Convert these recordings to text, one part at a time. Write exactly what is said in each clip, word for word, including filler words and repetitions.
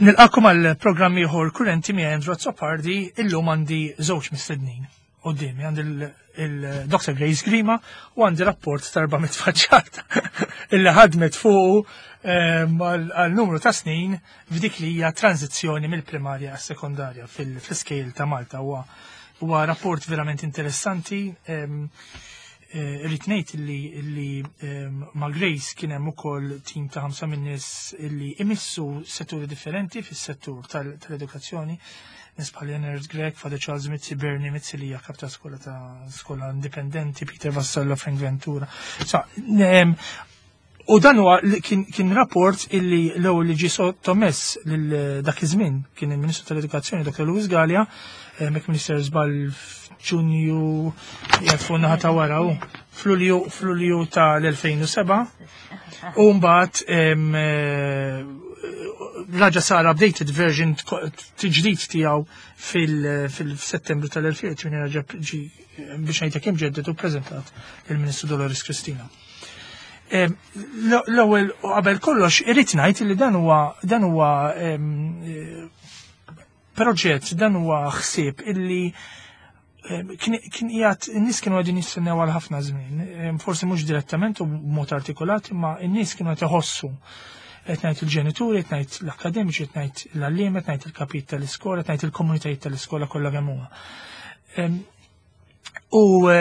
Nilqakom għal programm ieħor kurrenti miegħi Andrew Pardi, illum għandi żewġ mistednin qudiemi għandi il-doktor Grace Grima u għandi rapport tarba mitfaċċata illi ħadmet fuq għal numru ta' snin f'dik li hija tranzizzjoni mill-primarja għas sekondarja fil-iskejl ta' Malta. Huwa rapport verament interessanti. Irrid ngħid illi ma' Grace kien hemm ukoll tim ta' ħamsa min nies illi imissu setturi differenti fis-settur tal-edukazzjoni. Nies bħal Ernest Grek, Father Charles Mizzi, Bernie Mizzi li hija kap ta' skola ta' skola indipendenti, Peter Vassallo, Frank Ventura. U dan huwa kien rapport illi l-ewwel li ġie sottomess lil dak iż-żmien kien il-Ministru tal-Edukazzjoni Doktor Luis Gallia, mek Minister żball f'Ġunju jafu naħa ta' wara u f'Lulju tal-elfejn u seba' u mbagħad raġa sar updated version tiġdid tiegħu fil-Settembru tal-elfejn u tmien raġa ġi biex ngħidlek hemm ġeddet u ppreżentat il-Ministru Dolores Cristina. L-ewwel qabel kollox irid ngħid li dan huwa dan huwa proġett, dan huwa ħsieb illi kien qiegħed in-nies kienu qegħdin jistennew għal ħafna żmien, forsi mhux direttament u b'mod artikolat, imma n-nies kienu qed iħossu qed ngħid il-ġenituri, qed ngħid l-akkademiċi, qed ngħid l-għalliem, qed ngħid il-kapit tal-iskola, qed ngħid il-komunitajiet tal-iskola kollha kemm huwa. U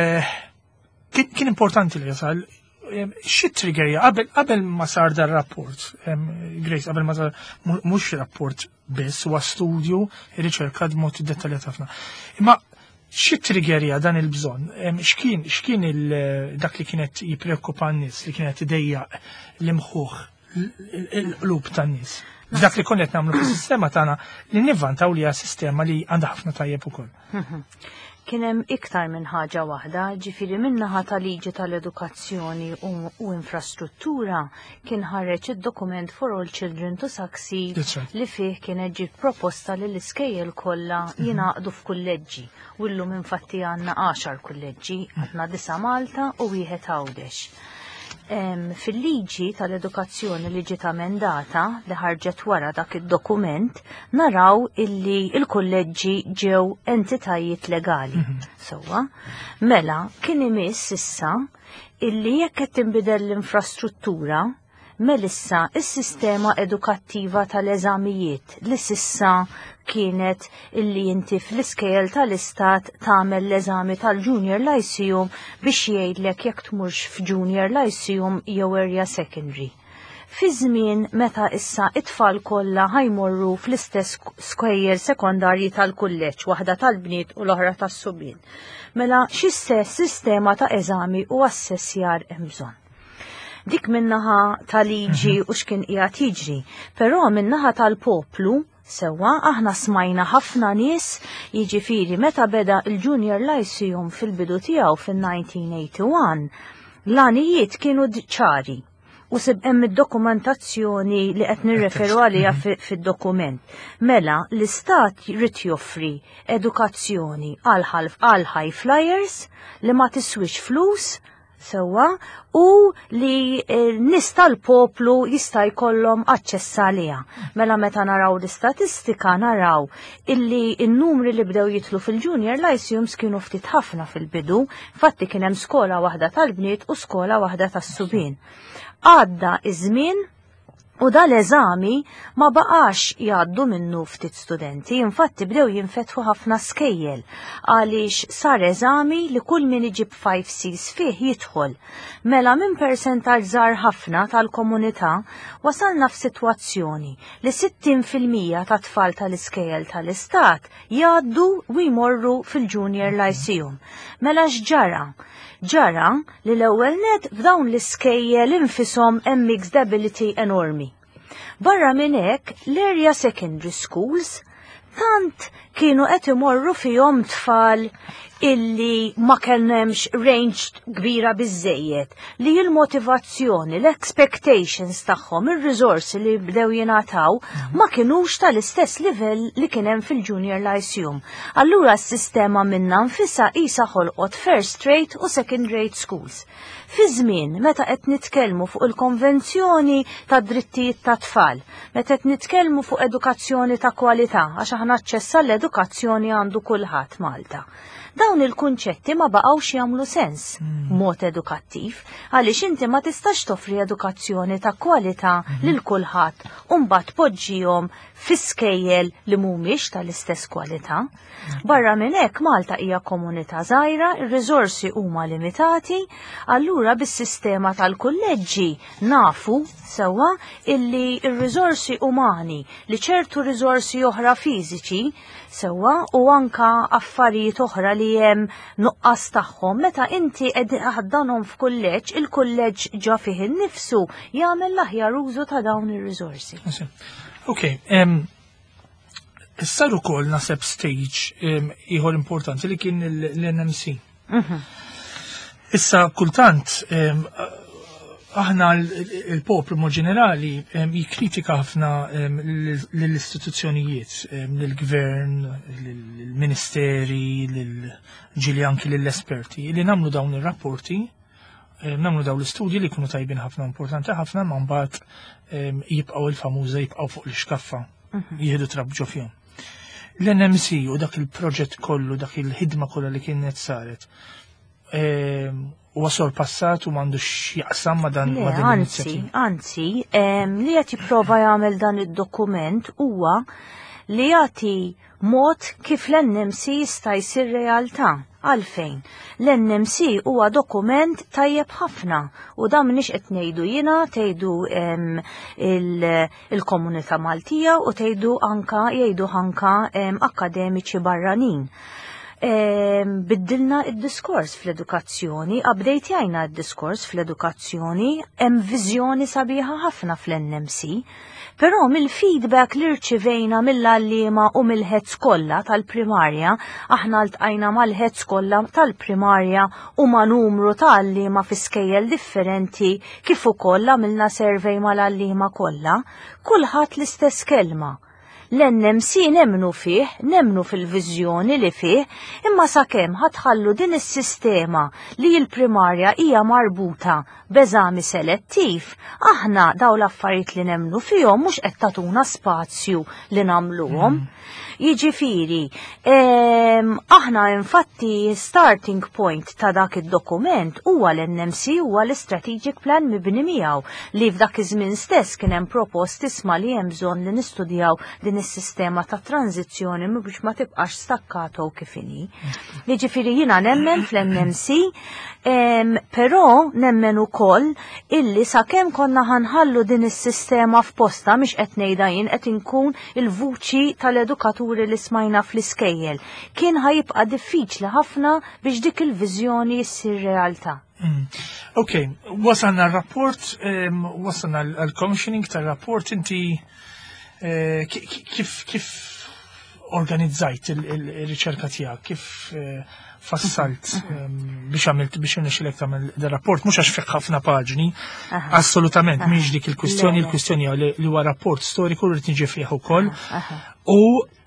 kien importanti li jasal xi triggerja qabel ma sar dar rapport, Grace, qabel ma sar mhux rapport biss huwa studju riċerka b'mod dettaljat ħafna. Imma xi triggerja dan il-bżonn? X'kien x'kien dak li kienet jippreokkupa n-nies, li kienet idejjaq l-imħuħ il-qlub tan-nies. Dak li konna qed nagħmlu fis-sistema tagħna li nivvantaw li hija sistema li għandha ħafna tajjeb ukoll. Kien hemm iktar minn ħaġa waħda, ġifieri min-naħa tal-liġi tal-edukazzjoni u infrastruttura kien ħareġ id-dokument For All Children to Succeed li fih kienet ġiet proposta li l-iskejjel kollha jingħaqdu f'kulleġġi u llum infatti għandna għaxar kulleġġi, għandna disa' Malta u wieħed Għawdex. Fil-liġi tal-edukazzjoni li ġiet amendata li ħarġet wara dak id-dokument naraw illi il-kulleġġi ġew entitajiet legali. Sewwa, mela kien imiss issa illi jekk qed tinbidel l-infrastruttura melissa is-sistema edukattiva tal-eżamijiet li sissa kienet illi inti fl-iskejjel tal-istat tagħmel l-eżami tal-Junior Lyceum biex jgħidlek jekk tmurx f'Junior Lyceum jew area secondary. Fi żmien meta issa it-tfal kollha ħajmorru fl-istess skejjel sekondarji tal-kulleġġ, waħda tal-bniet u l-oħra tas-subien. Mela x'istess sistema ta' eżami u assessjar hemm bżonn. Dik min-naħa tal-liġi u x'kien qiegħed jiġri, però min-naħa tal-poplu sewwa aħna smajna ħafna nies, jiġifieri meta beda il-Junior Lyceum fil-bidu tiegħu fin-nineteen eighty-one, l-għanijiet kienu ċari u sib hemm id-dokumentazzjoni li qed nirreferu għaliha fid-dokument. Mela l-istat jrid joffri edukazzjoni għal high flyers li ma tiswix flus sewwa u li n-nies tal-poplu jista' jkollhom aċċess għaliha. Mela meta naraw l-istatistika naraw illi n-numri li bdew jitlu fil-Junior Lyceums kienu ftit ħafna fil-bidu, infatti kien hemm skola waħda tal-bniet u skola waħda tas-subien. Għadda iż-żmien u dal-eżami ma baqax jgħaddu minnu ftit studenti, infatti bdew jinfetħu ħafna skejjel għaliex sar eżami li kull min iġib five C's fih jidħol. Mela minn persentaġġ żgħar ħafna tal-komunità wasalna f'sitwazzjoni li sittin fil-mija ta' tfal tal-iskejjel tal-istat jgħaddu u jmorru fil-Junior Lyceum. Mela x'ġara? Ġara li l-ewwel net f'dawn l-iskejjel infisom hemm mixed ability enormi. Barra minn hekk l-area secondary schools tant kienu qed imorru fihom tfal illi ma kellnemx range kbira biżejjed, li l-motivazzjoni, l-expectations tagħhom, ir-riżorsi li bdew jingħataw ma kinux tal-istess livell li kien hemm fil-junior lyceum. Allura s-sistema minna nfissa qisha ħolqot first rate u second rate schools. Fi żmien meta qed nitkellmu fuq il-konvenzjoni ta' drittijiet ta' tfal, meta qed nitkellmu fuq edukazzjoni ta' kwalità għax aħna aċċess għall-edukazzjoni għandu kulħadd Malta. Dawn il-kunċetti ma baqgħux jagħmlu sens mod edukattiv għaliex inti ma tistax toffri edukazzjoni ta' kwalità lil kulħadd u mbagħad poġġihom fi skejjel li mhumiex tal-istess kwalità. Barra minn hekk Malta hija komunità żgħira, ir-riżorsi huma limitati, allura bis-sistema tal-kulleġġi nafu sewwa illi r-riżorsi umani li ċertu riżorsi oħra fiżiċi sewwa u anka affarijiet oħra li hemm nuqqas tagħhom meta inti qed ħaddanhom f'kulleġġ, il-kulleġġ ġa fih innifsu jagħmel l-aħjar użu ta' dawn ir-riżorsi. Okay, um, sar ukoll naseb stage ieħor um, importanti li kien l-N M C. Uh-huh. Issa kultant um, aħna l-poplu mo ġenerali um, jikritika ħafna um, l-istituzzjonijiet, um, l-gvern, l-ministeri, ġili anki l-esperti, li namlu dawn ir-rapporti, um, namlu dawn l-istudji li kunu tajbin ħafna importanti ħafna ma mbagħad um, jibqgħu il-famuża jibqgħu fuq l-iskaffa, uh-huh. jieħdu trabġu fihom. L-N M C u dak il-proġett kollu, dak il-ħidma kollha li kienet saret, huwa sorpassat u m'għandux jaqsam ma dan ma din l-inizjattiva. Anzi, anzi, li qed jipprova jagħmel dan id-dokument huwa li jagħti mod kif l-N M C jista' jsir realtà. Għalfejn, l-N M C huwa dokument tajjeb ħafna u da minix qed ngħidu jiena tgħidu il-komunità Maltija u tgħidu anka jgħidu anka akademiċi barranin. Biddilna id-diskors fl-edukazzjoni, updatejna id-diskors fl-edukazzjoni, hemm viżjoni sabiħa ħafna fl-N M C. Però mill-feedback li rċivejna mill-allima u mill-ħedz kollha tal-primarja, aħna ltqajna mal-ħedz kollha tal-primarja u ma' numru ta' allima fi skejjel differenti kif ukoll għamilna survey mal-allima kollha, kulħadd l-istess kelma. L-N M C nemnu fih, nemnu fil-viżjoni li fih, imma sakemm ħatħallu din is-sistema li l-primarja hija marbuta b'eżami selettiv, aħna daw l-affarijiet li nemnu fihom mhux qed tagħtuna spazju li nagħmluhom. Jiġifieri, aħna infatti starting point ta' dak id-dokument huwa l-N M C huwa l-strategic plan mibni miegħu li f'dak iż-żmien stess kien hemm proposti isma' li hemm bżonn li nistudjaw din is-sistema ta' tranzizzjoni biex ma tibqax stakkato kif inhi. Jiġifieri jiena nemmen fl-N M C, però nemmen ukoll illi sakemm konna ħanħallu din is-sistema f'posta mhix qed ngħidha jien qed inkun il-vuċi tal-edukaturi li smajna fl-iskejjel. Kien ħajibqa' diffiċli ħafna biex dik il-viżjoni ssir realtà. Ok, wasalna r-rapport, wasalna l-commissioning tar-rapport, inti kif kif organizzajt il-riċerka tiegħek, kif fassalt biex għamilt biex nixilek tagħmel dar-rapport, mhux għax fih ħafna paġni, assolutament mhix dik il-kwistjoni, il-kwistjoni li huwa rapport storiku li tiġi fih ukoll. U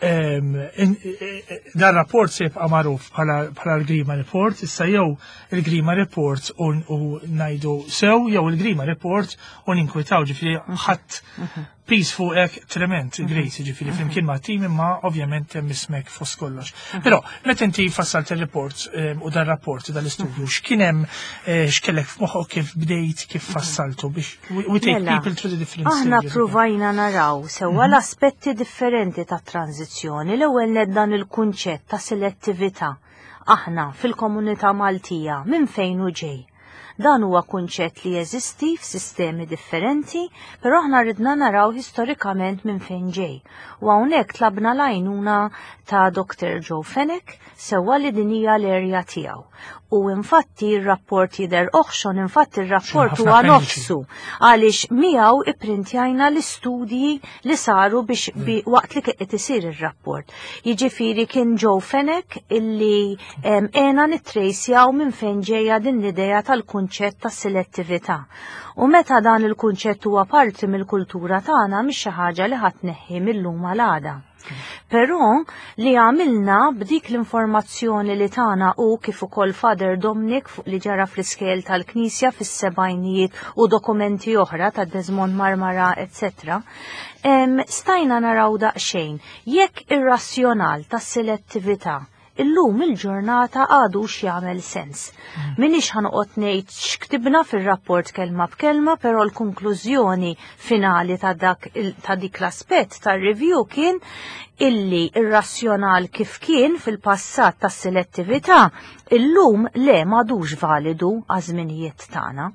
dar rapport se jibqa' magħruf bħala l-Grima Report, issa jew il-Grima Report u ngħidu sew jew il-Grima Report u ninkwitaw ġifieri ħadd peace fuq hekk trement, Grace, ġifieri flimkien ma' tim imma ovvjament hemm ismek fost kollox. Però meta inti fassalt ir-report u dar rapport dal-istudju x'kien hemm x'kellek f'moħħok kif bdejt kif fassaltu biex we take people through the different stages. Aħna pruvajna naraw sewwa l-aspetti differenti tat-tranzizzjoni l-ewwel ned dan il-kunċett ta' selettività. Aħna fil-komunità Maltija minn fejn hu ġej. Dan huwa kunċett li jeżisti f'sistemi differenti, però aħna ridna naraw historikament minn fejn ġej. U hawnhekk tlabna l-għajnuna ta' Doktor Joe Fenech sewwa li din hija l-erja tiegħu. U infatti il-rapport jider oħxon, infatti il-rapport huwa nofsu, għaliex miegħu ipprintjajna l-istudji li saru biex bi, waqt li qed isir ir-rapport. Jiġifieri kien Joe Fenech illi għena nittrejsjaw minn fejn ġejja din l-idea tal-kunċett tas-selettività. U meta dan il-kunċett huwa parti mill-kultura tagħna mhix xi ħaġa li ħadd tneħħi mill-lum għal-għada. Però li għamilna b'dik l-informazzjoni li tagħna u kif ukoll Father Dominic fuq li ġara fl-iskel tal-Knisja fis-sebgħinijiet u dokumenti oħra ta' Desmond Marmara, et cetera, stajna naraw daqsxejn jekk ir-razzjonal tas-selettività illum il-ġurnata għadu x'jagħmel sens. Minix ħanoqgħod ngħid x'ktibna fir-rapport kelma b'kelma, però l-konklużjoni finali ta' dak ta' dik l-aspett tar-review kien illi ir-razzjonal kif kien fil-passat tas-selettività illum le m'għadux validu għaż-żminijiet tagħna.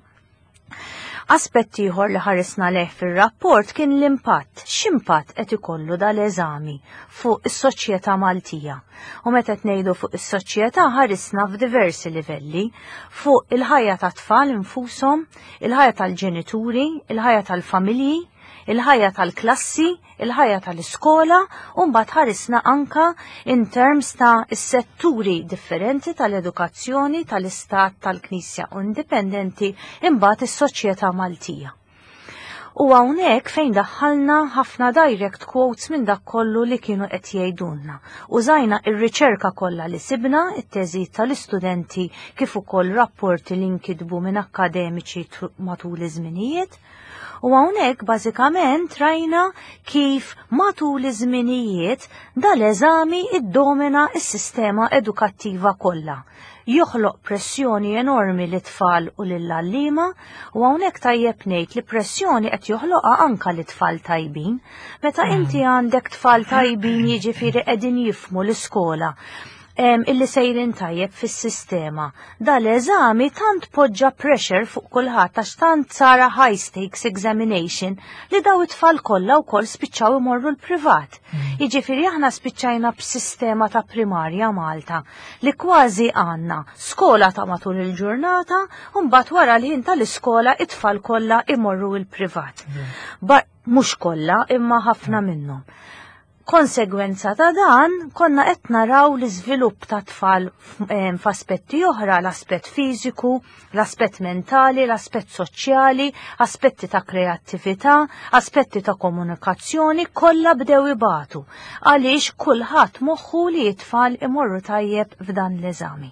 Aspett ieħor li ħarisna leh fir-rapport kien l-impatt. X'impatt qed ikollu dal-eżami fuq is-soċjetà Maltija. U meta qed ngħidu fuq is-soċjetà ħarisna f'diversi livelli fuq il-ħajja tat-tfal infushom, il-ħajja tal-ġenituri, il-ħajja tal-familji, il-ħajja tal-klassi, il-ħajja tal-iskola, u mbagħad ħarisna anka in terms ta' is-setturi differenti tal-edukazzjoni tal-istat tal-Knisja u indipendenti imbagħad is-soċjetà Maltija. U hawnhekk fejn daħħalna ħafna direct quotes minn dak kollu li kienu qed jgħidulna. Użajna ir-riċerka kollha li sibna, it-teżijiet tal-istudenti kif ukoll rapporti li nkitbu minn akkademiċi matul iż-żminijiet. U hawnhekk bażikament rajna kif matul iż-żminijiet dal-eżami iddomina s-sistema edukattiva kollha. Joħloq pressjoni enormi li tfal u lill-allima u hawnhekk tajjeb ngħid li pressjoni qed joħloqha anke li tfal tajbin. Meta inti għandek tfal tajbin jiġifieri qegħdin jifhmu l-iskola illi sejrin tajjeb fis-sistema. Dal-eżami tant poġġa pressure fuq kulħadd għax tant sara high stakes examination li daw it-tfal kollha wkoll spiċċaw imorru l-privat. Jiġifieri aħna spiċċajna b'sistema ta' primarja Malta li kważi għandna skola ta' matul il-ġurnata u mbagħad wara l-ħin tal-iskola it-tfal kollha imorru l-privat. Mhux kollha imma ħafna minnhom. Konsegwenza ta' dan, konna qed naraw l-iżvilupp ta' tfal f'aspetti oħra, l-aspett fiżiku, l-aspett mentali, l-aspett soċjali, aspetti ta' kreattività, aspetti ta' komunikazzjoni, kollha bdew ibatu. Għaliex kulħadd moħħu li t-tfal imorru tajjeb f'dan l-eżami.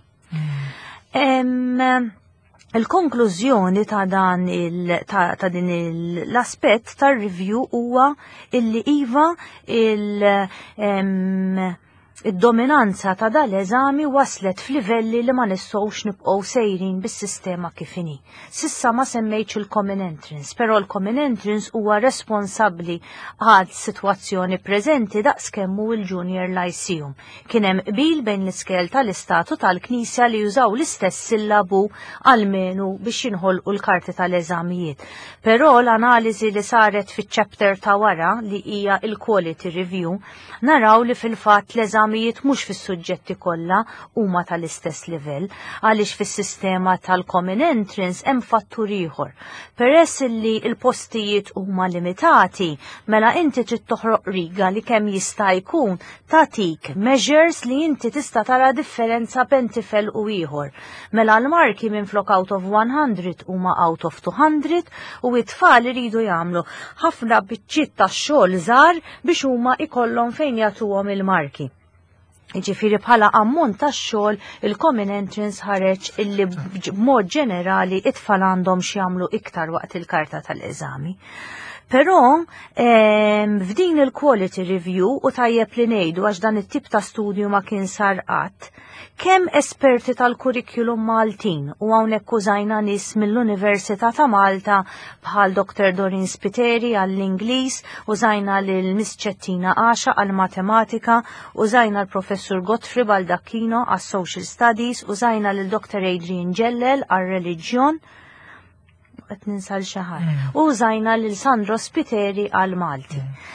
Il-konklużjoni ta' dan il, ta', ta din l-aspett tar-review huwa illi iva il, um, id-dominanza ta' dal-eżami waslet f'livelli li ma nistgħux nibqgħu sejrin bis-sistema kif inhi. Sissa ma semmejtx il-common entrance, però l-common entrance huwa responsabbli għal sitwazzjoni preżenti daqskemm hu l-junior lyceum. Kien hemm qbil bejn l-iskel tal-istatu tal-Knisja li jużaw l-istess sillabu għalmenu biex jinħolqu l-karti tal-eżamijiet. Però l-analiżi li saret fiċ-chapter ta' wara li hija il-quality review naraw li fil-fatt l-eżami mhux fis-suġġetti kollha huma tal-istess livell għaliex fis-sistema tal-common entrance hemm fattur ieħor. Peress li l-postijiet huma limitati, mela inti trid toħroq riga li kemm jista' jkun tagħtik measures li inti tista' tara differenza bejn tifel u ieħor. Mela l-marki minflok out of one hundred huma out of two hundred u t-tfal iridu jagħmlu ħafna biċċiet tax-xogħol żgħar biex huma ikollhom fejn jagħtuhom il-marki. Ġifiri bħala ammont ta' xogħol il-common entrance ħareġ illi b'mod ġenerali it-tfal għandhom x'jagħmlu iktar waqt il-karta tal-eżami. Però f'din il-quality review u tajjeb li ngħidu għax dan it-tip ta' studju ma kien sar qatt, kemm esperti tal-kurrikulum Maltin u hawnhekk użajna nies mill-Università ta' Malta bħal Doktor Dorin Spiteri għall-Ingliż, użajna lil Miss Cettina Għaxa għall-Matematika, użajna l-Professur Godfrey Baldacchino għas-Social Studies, użajna lil Doktor Adrian Ġellel għar-Reliġjon, qed ninsal xi ħadd. Użajna lil Sandro Spiteri għall-Malti.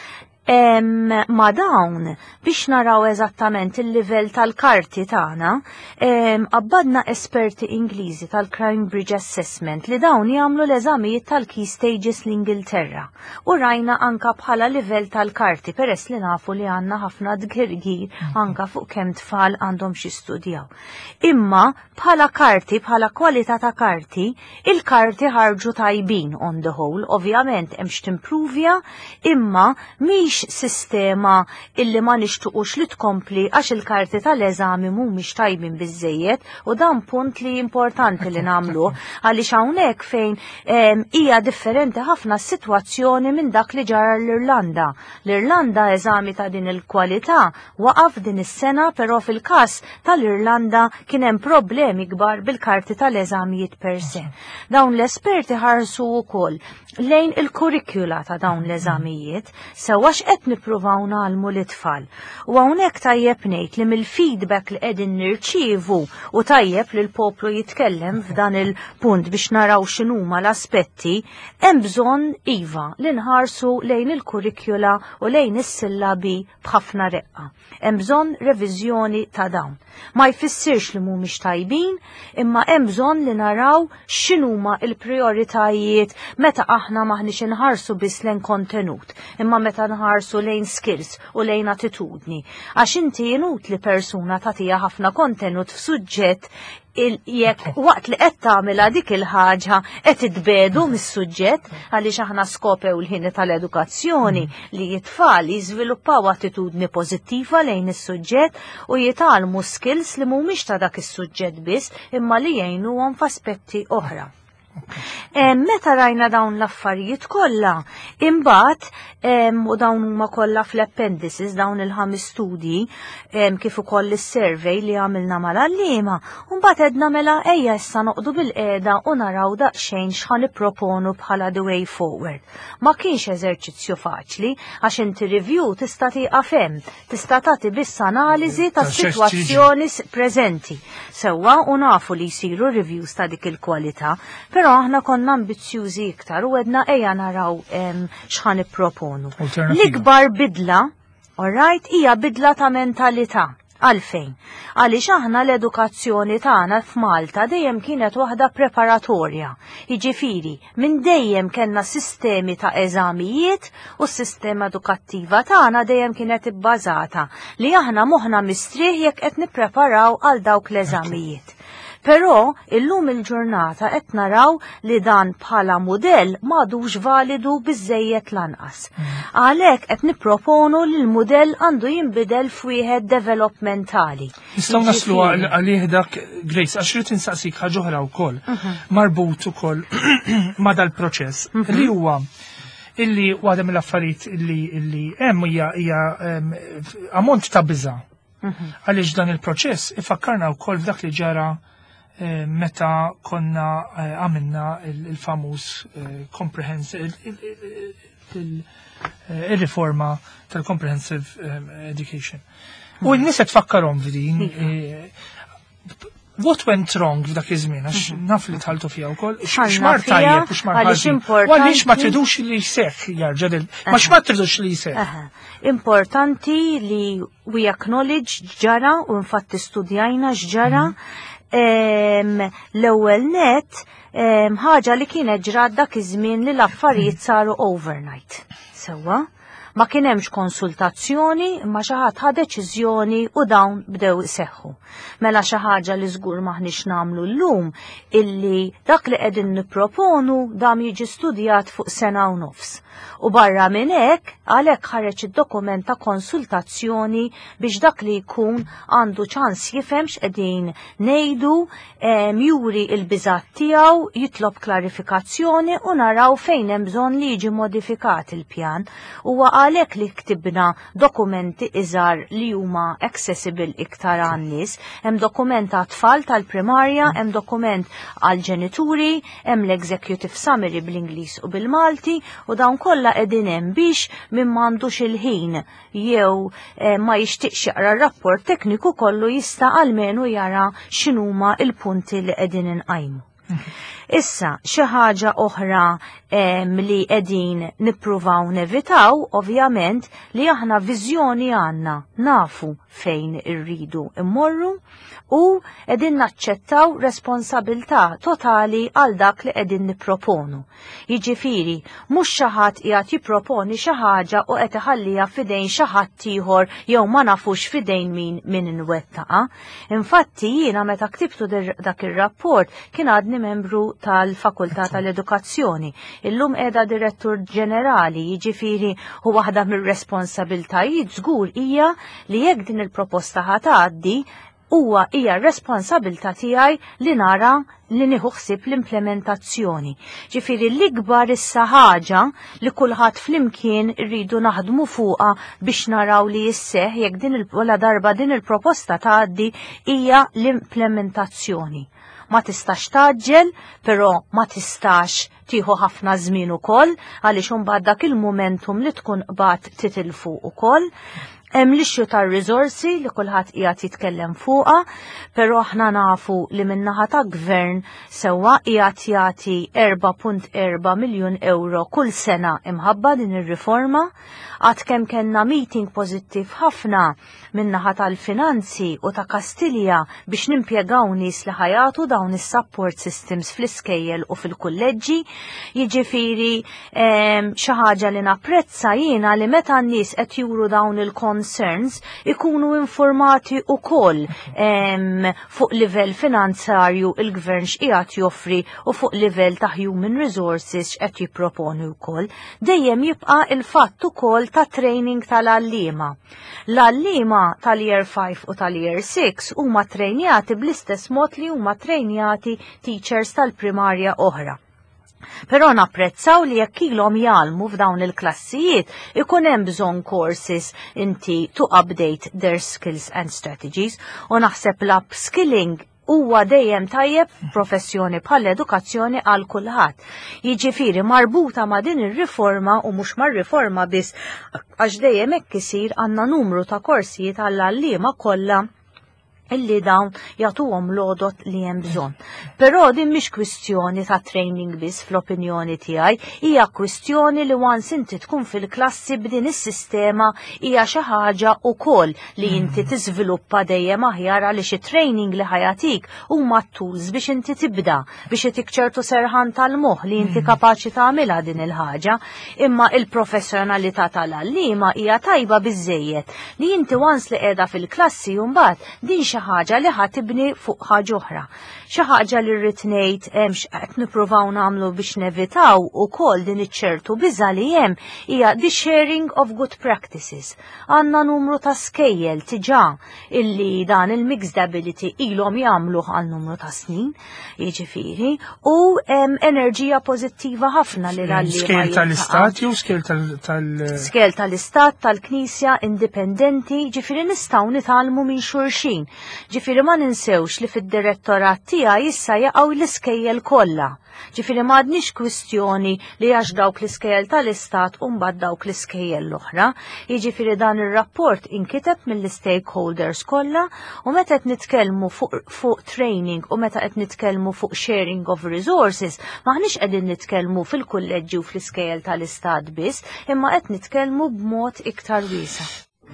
Ma dawn biex naraw eżattament il-livell tal-karti tagħna, qabbadna esperti Ingliżi tal-Crime Bridge Assessment li dawn jagħmlu l-eżamijiet tal-Key Stages l-Ingilterra u rajna anka bħala livell tal-karti peress li nafu li għandna ħafna dgirgir anka fuq kemm tfal għandhom xi studjaw. Imma bħala karti, bħala kwalità ta' karti, il-karti ħarġu tajbin on the whole, ovvjament hemm x'timpruvja, imma mhix sistema illi ma nixtuqux li tkompli għax il-karti tal-eżami mhumiex tajbin biżejjed u dan punt li importanti li nagħmlu għaliex hawnhekk fejn hija differenti ħafna s-sitwazzjoni minn dak li ġara l-Irlanda. L-Irlanda eżami ta' din il-kwalità waqaf din is-sena, però fil-każ tal-Irlanda kien hemm problemi kbar bil-karti tal-eżamijiet per se. Dawn l-esperti ħarsu wkoll lejn il-kurrikula ta' dawn l-eżamijiet sewwax qed nippruvaw nagħmlu l-itfal. U hawnhekk tajjeb ngħid li mill-feedback li qegħdin nirċievu u tajjeb li l-poplu jitkellem f'dan il-punt biex naraw x'inhuma l-aspetti, hemm bżonn iva li nħarsu lejn il-kurrikula u lejn is-sillabi b'ħafna reqqa. Hemm bżonn reviżjoni ta' dawn. Ma jfissirx li mhumiex tajbin, imma hemm bżonn li naraw x'inhuma l-prijoritajiet meta aħna maħniex inħarsu biss lejn kontenut, imma meta nħarsu lejn skills u lejn attitudni. Għax inti inut li persuna tagħtiha ħafna kontenut f'suġġett jekk waqt li qed tagħmilha dik il-ħaġa qed titbedu mis-suġġett għaliex aħna skopew il-ħin tal-edukazzjoni li jitfal jiżviluppaw attitudni pożittiva lejn is-suġġett u jitgħallmu skills li mhumiex ta' dak is-suġġett biss imma li jgħinuhom f'aspetti oħra. Meta rajna dawn l-affarijiet kollha, imbagħad u dawn huma kollha fl-appendices dawn il-ħames studji kif ukoll is-survey li għamilna mal-għalliema, u mbagħad għedna mela ejja issa noqdu bil-qiegħda u naraw daqsxejn x'ħan nipproponu bħala the way forward. Ma kienx eżerċizzju faċli għax inti review tista' tieqaf hemm, tista' tagħti biss analiżi tas-sitwazzjoni preżenti. Sewwa u nafu li jsiru reviews ta' dik il-kwalità, però aħna konna ambizzjużi iktar u għedna ejja naraw x'ħan nipproponu. L-ikbar bidla, alright, hija bidla ta' mentalità. Għalfejn? Għaliex aħna l-edukazzjoni tagħna f'Malta dejjem kienet waħda preparatorja. Jiġifieri, minn dejjem kellna sistemi ta' eżamijiet u s-sistema edukattiva tagħna dejjem kienet ibbażata li aħna moħħna mistrieħ jekk qed nippreparaw għal dawk l-eżamijiet. Però illum il-ġurnata qed naraw li dan bħala mudell m'għadux validu biżejjed lanqas. Għalhekk qed nipproponu li l-mudell għandu jinbidel f'wieħed developmentali. Nistgħu naslu għalih dak Grace għax rid insaqsik ħaġa oħra wkoll marbut ukoll ma' dal-proċess li huwa illi waħda mill-affarijiet illi hemm hija ammont ta' biża' għaliex dan il-proċess ifakkarna wkoll f'dak li ġara meta konna għamilna il-famuż comprehensive il-riforma tal-comprehensive education. U n-nies qed tfakkarhom f'din. What went wrong f'dak iż-żmien għax naf li tħaltu fiha wkoll x'mar tajjeb u x'mar ħażin. Għaliex ma tridux li jseħħ jarġa' ma x'ma tridux li jseħħ. Importanti li we acknowledge ġara u infatti studjajna x'ġara. L-ewwel net ħaġa li kienet ġrat dak iż-żmien li l-affarijiet saru overnight. Sewwa, ma kien hemmx konsultazzjoni imma xi ħadd ħa deċiżjoni u dawn bdew iseħħu. Mela xi ħaġa li żgur maħniex nagħmlu llum illi dak li qegħdin nipproponu dam jiġi studjat fuq sena u nofs. U barra minn hekk għalhekk ħareġ id-dokument ta' konsultazzjoni biex dak li jkun għandu ċans jifhem x'qegħdin ngħidu, juri l-biżgħat tiegħu, jitlob klarifikazzjoni u naraw fejn hemm bżonn li jiġi modifikat il-pjan. Huwa għalhekk li ktibna dokumenti iżgħar li huma accessible iktar għan-nies, hemm dokument għat-tfal tal-primarja, hemm dokument għall-ġenituri, hemm l-executive summary bl-Ingliż u bil-Malti u dawn kollha qegħdin hemm biex min m'għandux il-ħin jew ma jixtieqx jaqra r-rapport tekniku kollu jista' almenu jara x'inhuma l-punti li qegħdin inqajmu. Issa, xi ħaġa oħra li qegħdin nippruvaw nevitaw, ovvjament, li aħna viżjoni għandna nafu fejn irridu immorru u qegħdin naċċettaw responsabilità totali għal dak li qegħdin nipproponu. Jiġifieri, mhux xi ħadd qiegħed jipproponi xi ħaġa u qed iħalliha f'idejn xi ħadd ieħor jew ma nafux f'idejn min min inwettaqa. Infatti jiena meta ktibtu dak ir-rapport kien għadni membru tal-Fakultà tal-Edukazzjoni. Illum qiegħda Direttur Ġenerali, jiġifieri u waħda mir-responsabiltajiet żgur hija li jekk din il-proposta ħatgħaddi huwa hija r-responsabilità tiegħi li nara li nieħu ħsieb l-implementazzjoni. Ġifieri l-ikbar issa ħaġa li kulħadd flimkien irridu naħdmu fuqha biex naraw li jisseħ jekk din il-wala darba din il-proposta tgħaddi hija l-implementazzjoni. Ma tistax taġġel, però ma tistax tieħu ħafna żmien ukoll għaliex imbagħad dak il-momentum li tkun qbad titilfu ukoll. Hemm l-ixju tar-riżorsi li kulħadd qiegħed jitkellem fuqha, però aħna nafu li min-naħa ta' gvern sewwa qiegħed jagħti erba' punt erba' miljun euro kull sena imħabba din ir-riforma, għad kemm kellna meeting pożittiv ħafna min-naħa tal-finanzi u ta' Kastilja biex nimpjegaw nies li ħajatu dawn is-support systems fl-iskejjel u fil-kulleġġi, jiġifieri xi ħaġa li napprezza jiena li meta n-nies qed juru dawn il-concerns ikunu informati wkoll fuq livell finanzarju il-gvern x'qiegħed joffri u fuq livell ta' human resources x'qed jipproponi wkoll. Dejjem jibqa' il-fatt ukoll ta' training tal-għalliema. L-għalliema tal-year five u tal-year six huma trejnjati bl-istess mod li huma trejnjati teachers tal-primarja oħra. Però napprezzaw li jekk ilhom jgħalmu f'dawn il-klassijiet ikun hemm bżonn courses inti to update their skills and strategies u naħseb l-upskilling huwa dejjem tajjeb professjoni bħall-edukazzjoni għal kulħadd. Jiġifieri marbuta ma' din ir-riforma u mhux mar-riforma biss għax dejjem hekk isir għandna numru ta' korsijiet għall-għalliema kollha illi dawn jagħtuhom l-għodot li hemm bżonn. Però din mhix kwistjoni ta' training biss fl-opinjoni tiegħi, hija kwistjoni li once inti tkun fil-klassi b'din is-sistema hija xi ħaġa wkoll li inti tiżviluppa dejjem aħjar għaliex it-training li ħajatik huma tools biex inti tibda biex itik ċertu serħan tal-moħħ li inti kapaċi tagħmilha din il-ħaġa, imma il-professjonalità tal-għalliema hija tajba biżejjed li inti once li qiegħda fil-klassi u mbagħad din xi ħaġa li ħadd tibni fuq ħaġa oħra. Xi ħaġa li rrid ngħid hemm qed nippruvaw nagħmlu biex nevitaw ukoll din iċ-ċertu biża' li hemm hija the sharing of good practices. Għandna numru ta' skejjel tiġà illi dan il-mixed ability ilhom jagħmluh għal numru ta' snin, jiġifieri, u hemm enerġija pożittiva ħafna li ralli. Skel tal-istat jew skel tal Skel tal-istat, tal-Knisja indipendenti, ġifieri nistgħu nitgħallmu minn xulxin. Ġifieri ma ninsewx li fid-direttorat tiegħi issa jaqgħu l-iskejjel kollha. Ġifieri m'għadniex kwistjoni li għax dawk l-iskejjel tal-istat u mbagħad dawk l-iskejjel l-oħra. Jiġifieri dan ir-rapport inkiteb mill-stakeholders kollha u meta qed nitkellmu fuq fuq training u meta qed nitkellmu fuq sharing of resources m'aħniex qegħdin nitkellmu fil-kulleġġi u fl-iskejjel tal-istat biss, imma qed nitkellmu b'mod iktar wiesa'.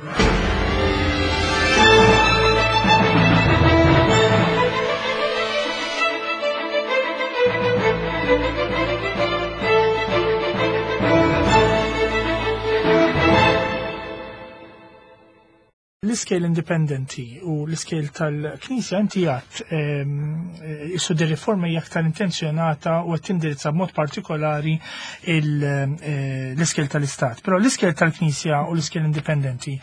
L-iskejl indipendenti u l-iskejl tal-Knisja inti għat issu di riforma jaktar intenzjonata u għat tindirizza b'mod partikolari l-iskejl tal-Istat. Però l-iskejl tal-Knisja u l-iskejl indipendenti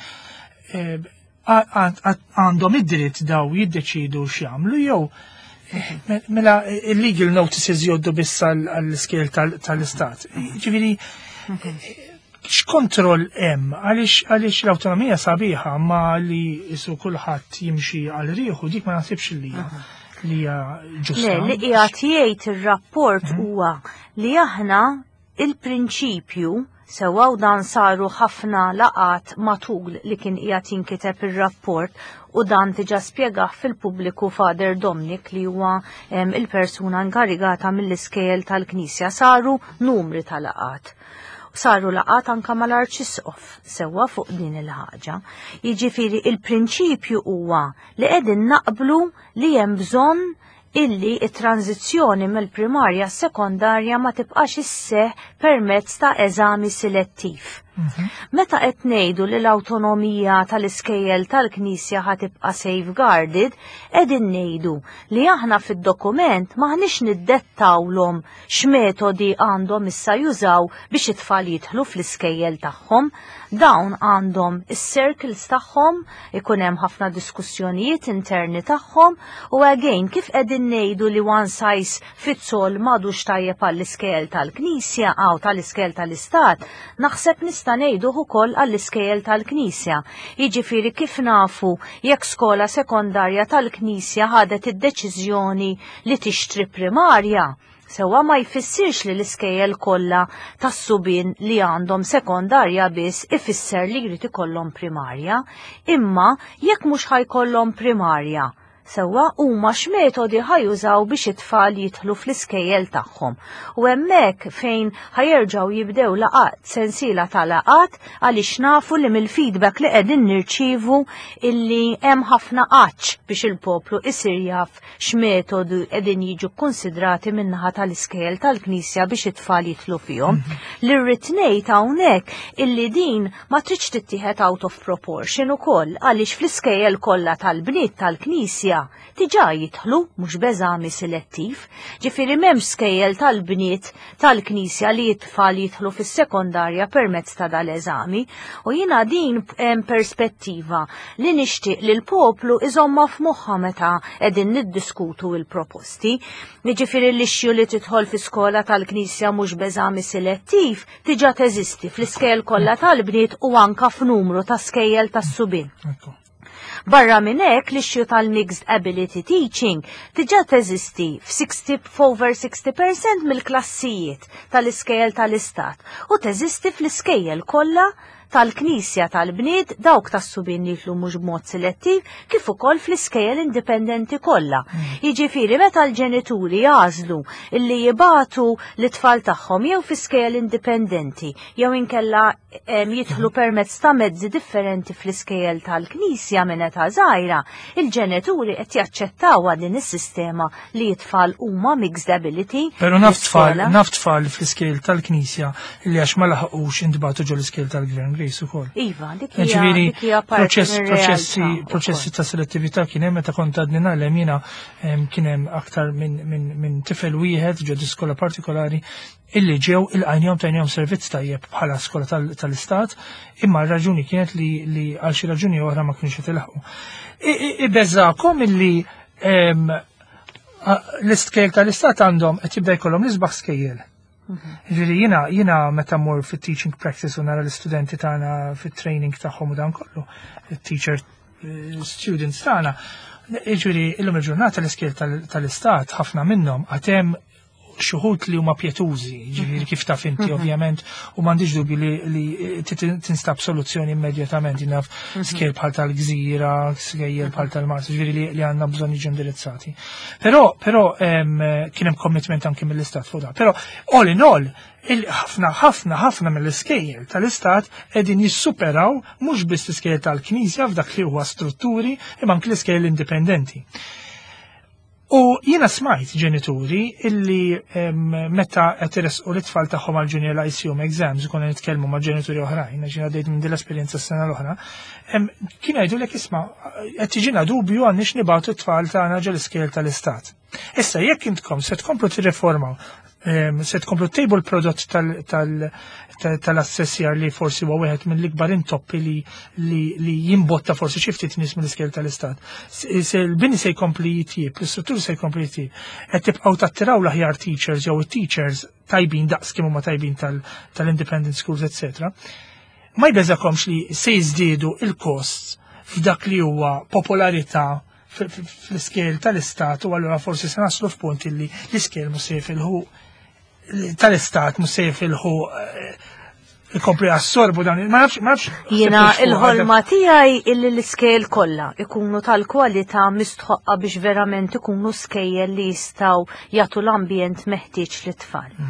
għandhom id-dritt daw jiddeċidu x'jagħmlu jew mela illegal notices joddu biss għall-iskejl tal-Istat. Ġifieri x'kontroll hemm għaliex l-awtonomija sabiħa ma li isu kulħadd jimxi għal rieħu dik ma naħsibx li li hija ġusta. Le, li qiegħed jgħid ir-rapport huwa li aħna il-prinċipju Sewa u dan saru ħafna laqat matul li kien qiegħed jinkiteb ir-rapport u dan diġà spjegaħ fil-pubbliku Father Dominic li huwa il-persuna inkarigata mill-iskejjel tal-Knisja. Saru numri ta' laqat. Saru laqat anka mal-Arċisqof sewwa fuq din il-ħaġa. Jiġifieri il-prinċipju huwa li qegħdin naqblu li hemm bżonn illi it-tranzizzjoni mill-primarja sekondarja ma tibqax isseħ permezz ta' eżami selettiv. Meta qed ngħidu li l-awtonomija tal-iskejjel tal-Knisja ħa tibqa' safeguarded, qegħdin ngħidu li aħna fid-dokument maħniex niddettawlhom x'metodi għandhom issa jużaw biex it-tfal jidħlu fl-iskejjel tagħhom. Dawn għandhom is-circles tagħhom, ikun hemm ħafna diskussjonijiet interni tagħhom u again kif qegħdin ngħidu li one size fits all m'għadux tajjeb għall-iskejjel tal-Knisja aw tal-iskejjel tal-Istat, naħseb nista' ngħidu ukoll għall-iskejjel tal-Knisja. Jiġifieri kif nafu jekk skola sekondarja tal-Knisja ħadet id-deċiżjoni li tixtri primarja. Sewa ma jfissirx li l-iskejjel kollha tas-subien li għandhom sekondarja biss ifisser li jrid ikollhom primarja, imma jekk mhux ħajkollhom primarja. Sewa huma x'metodi ħajużaw biex it-tfal jidħlu fl-iskejjel tagħhom. U hemmhekk fejn ħajerġgħu jibdew laqat sensiela ta' laqat għaliex nafu li mill-feedback li qegħdin nirċievu illi hemm ħafna qaċċ biex il-poplu isir jaf x'metodi qegħdin jiġu kkunsidrati min-naħa tal-iskejjel tal-Knisja biex it-tfal jidħlu fihom. Li rrid ngħid hawnhekk illi din ma tridx tittieħed out of proportion ukoll għaliex fl-iskejjel kollha tal-bniet tal-Knisja diġà jidħlu mhux b'eżami selettiv, ġifieri m'hemmx skejjel tal-bniet tal-Knisja li t-tfal jidħlu fis-sekondarja permezz ta' dal-eżami u jiena din perspettiva li nixtieq li l-poplu iżomma f'moħħha meta qegħdin niddiskutu l-proposti. Jiġifieri l-ixxu li tidħol fi skola tal-Knisja mhux b'eżami selettiv diġà teżisti fl-iskejjel kollha tal-bniet u anke f'numru ta' skejjel tas-subien. Barra minn hekk l-ixxu tal-mixed ability teaching diġà teżisti f'over sixty percent mill-klassijiet tal-iskejjel tal-Istat u teżisti fl-iskejjel kollha tal-Knisja tal-bniet dawk tas-subien li jidħlu mhux b'mod selettiv kif ukoll fl-iskejjel indipendenti kollha. Jiġifieri meta l-ġenituri jażlu illi jibatu l-itfal tagħhom jew fl-iskejjel indipendenti jew inkella jidħlu permezz ta' mezzi differenti fl-iskejjel tal-Knisja minn età żgħira, il-ġenituri qed jaċċettawha din is-sistema li t-tfal huma mixed ability. Però naf tfal naf tfal fl-iskejjel tal-Knisja li għax ma laħqux intbagħtu ġol l-iskejjel tal-Gvern Grace ukoll. Iva, dik hija proċessi proċessi ta' selettività kien hemm meta kont għadni nagħlem jiena kien hemm aktar minn tifel wieħed ġo skola partikolari illi ġew il-għajnjom tajnjom servizz tajjeb bħala skola tal-Istat, imma r-raġuni kienet li għal xi raġuni oħra ma kienx qed ilħaqu. Ibeżakom illi l-iskejjel tal-Istat għandhom qed jibda jkollhom l-isbaħ skejjel. Ġifieri jiena jiena meta mmur fit-teaching practice u nara l-istudenti tagħna fit-training tagħhom u dan kollu, it-teacher students tagħna, jiġifieri illum il-ġurnata l-iskejjel tal-Istat ħafna minnhom għad hemm xuħut li huma pjetużi, ġifieri kif taf inti ovvjament u m'għandix dubju li tinstab soluzzjoni immedjatament naf skejjel bħal tal-Gżira, skejjel bħal tal-Mars, ġifieri li għandna bżonn jiġu indirizzati. Però però kien hemm commitment anke mill-Istat fuq dan. Però all in all ħafna ħafna ħafna mill-iskejjel tal-Istat qegħdin jissuperaw mhux biss l-iskejjel tal-Knisja f'dak li huwa strutturi imma anke l-iskejjel indipendenti. U jiena smajt ġenituri illi meta qed iresqu l-itfal tagħhom għal junior I C U exams ikun nitkellmu ma' ġenituri oħrajn, għax jiena dejt minn din l-esperjenza s-sena l-oħra, kien jgħidulek isma' qed tiġina dubju għandniex nibgħatu t-tfal tagħna ġol iskejjel tal-Istat. Issa jekk intkom se tkomplu tirriformaw, se tkomplu tejbu l-prodott tal-assessjar li forsi huwa wieħed mill-ikbar intoppi li jimbotta forsi xi ftit nies mill-iskejjel tal-Istat. Il-bini se jkompli jitjieb, l-istrutturi se jkompli jitjieb. Qed tibqgħu tattiraw l-aħjar teachers jew it-teachers tajbin daqs kemm huma tajbin tal-independent schools, et cetera. Ma jbeżakomx li se jiżdiedu il-costs f'dak li huwa popolarità fl-iskejjel tal-Istat u allura forsi se naslu f'punt li l-iskejjel mhux se jifilħu tal-Istat mhux se jifilħu ikompli assorbu dan, ma nafx, ma nafx. Jiena il-ħolma tiegħi illi l-iskejjel kollha ikunu tal-kwalità mistħoqqa biex verament ikunu skejjel li jistgħu jagħtu l-ambjent meħtieġ lit-tfal.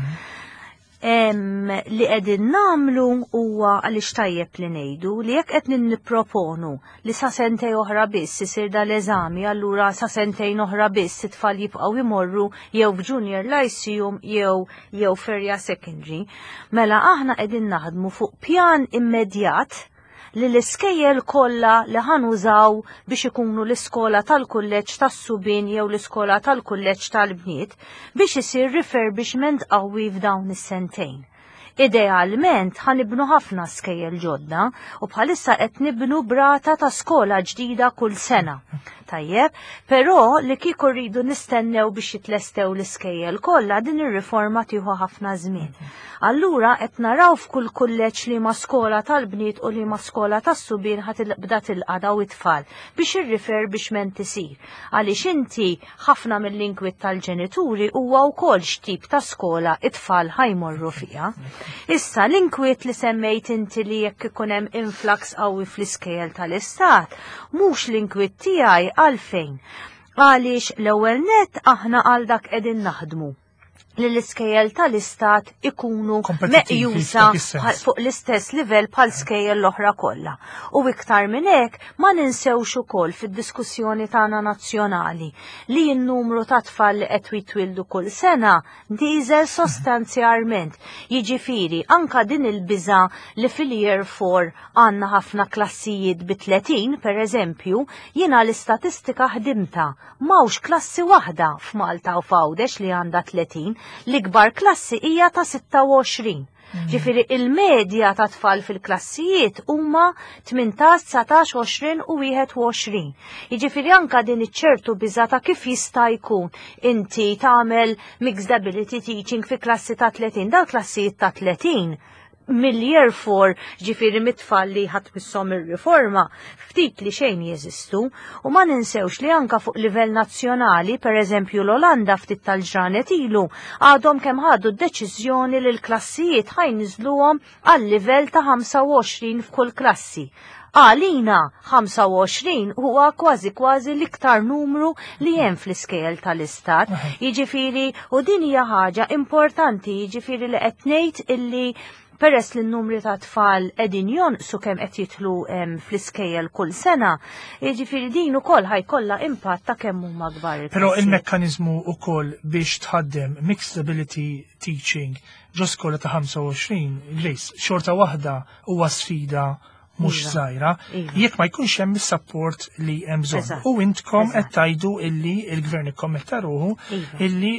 Li qegħdin nagħmlu huwa għaliex tajjeb li ngħidu li jekk qed nipproponu li sa sentej oħra biss isir dal-eżami, allura sa sentejn oħra biss it-tfal jibqgħu jmorru jew f'junior lyceum jew jew ferja secondary, mela aħna qegħdin naħdmu fuq pjan immedjat li l-iskejjel kollha li ħanużaw biex ikunu l-iskola tal-kulleġġ tas-Subien jew l-iskola tal-kulleġġ tal-bniet biex isir refurbishment qawwi f'dawn is-sentejn. Idealment ħanibnu ħafna skejjel ġodda u bħalissa qed nibnu brata ta' skola ġdida kull sena. Tajjeb, però li kieku rridu nistennew biex jitlestew l-iskejjel kollha din ir-riforma tieħu ħafna żmien. Allura qed naraw f'kull kulleġġ li ma skola tal-bniet u li ma skola tas-Subien ħatibda tilqa' u it-tfal biex ir-refurbishment isir. Għaliex inti ħafna mill-inkwiet tal-ġenituri huwa wkoll x'tip ta' skola it-tfal ħajmorru fiha. Issa l-inkwiet li semmejt inti li jekk ikun hemm influx qawwi fl-iskejjel tal-istat, mhux l-inkwiet tiegħi għalfejn. Għaliex l-ewwel nett aħna għal dak qegħdin naħdmu li l-iskejjel tal-istat ikunu meqjusa fuq l-istess livell bħal skejjel l-oħra kollha. U iktar minn hekk ma ninsewx ukoll fid-diskussjoni tagħna nazzjonali li n-numru ta' tfal li qed jitwildu kull sena diżel sostanzjalment. Jiġifieri anka din il-biża li fil-year four għandna ħafna klassijiet bi tletin, pereżempju, jiena l-istatistika ħdimta m'hawnx klassi waħda f'Malta u f'Għawdex li għandha tletin. L-ikbar klassi hija ta' sitta u għoxrin. Ġifieri il-medja ta' tfal fil-klassijiet huma tmintax, tsatax, għoxrin u wieħed u għoxrin. Jiġifieri anke din iċ-ċertu biża ta' kif jista' jkun inti tagħmel mixed ability teaching fi klassi ta' tletin, dal klassijiet ta' tletin mill-year four ġifieri mit-tfal li ħatmisshom ir-riforma ftit li xejn jeżistu u ma ninsewx li anka fuq livell nazzjonali, pereżempju l-Olanda ftit tal-ġranet ilu għadhom kemm ħadu d-deċiżjoni li l-klassijiet ħajniżluhom għal livell ta' ħamsa u għoxrin f'kull klassi. Għalina ħamsa u għoxrin huwa kważi kważi l-iktar numru li hemm fl-iskejjel tal-istat. Jiġifieri u din hija ħaġa importanti, jiġifieri li qed ngħid illi peress li n-numri ta' tfal qegħdin jonqsu kemm qed jidħlu fl-iskejjel kull sena, jiġifieri din ukoll ħajkollha impatt ta' kemm huma kbar. Però il-mekkaniżmu wkoll biex tħaddem mixed ability teaching ġo skola ta' ħamsa u għoxrin, Grace, xorta waħda huwa sfida mhux żgħira, jekk ma jkunx hemm is-support li hemm bżonn. U intkom qed tgħidu illi l-gvern ikkommetta ruħu illi